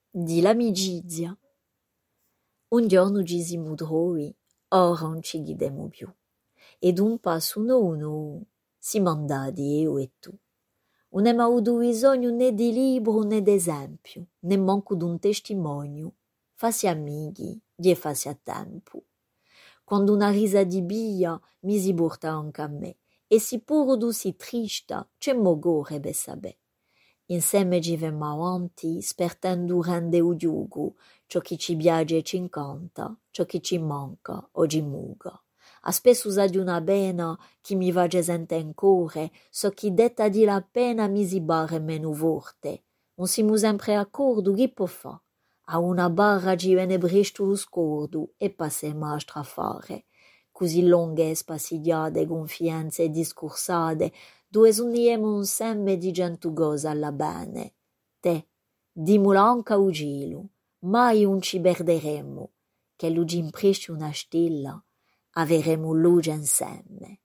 di l'amicizia. Un giorno ci siamo trovi, ora non ci chiediamo più. Ed un passo uno siamo andati io e tu. Non abbiamo avuto bisogno né di libro né di esempio, né manco di un testimonio. Fassi amici, e fassi a tempo. Quando una risa di bia mi si porta anche a me, e si pure tu si trista, c'è mogore per sapere. Insieme ci vemmo avanti, spertando rende il giugo, ciò che ci piace e ci incanta, ciò che ci manca o ci muga. A spesso usa di una pena che mi va sente in cuore, so che detta di la pena mi si barre meno forte. Non siamo sempre d'accordo, che può fare? A una barra ci viene presto lo scordo e passiamo a strafare. Così lunghe spassigliate, confianze e discorsate, due sogniamo insieme di cento cose alla bene. Te, dimula anche a cielo, mai non ci perderemo, che luce impresti una stella, avremo luce insieme.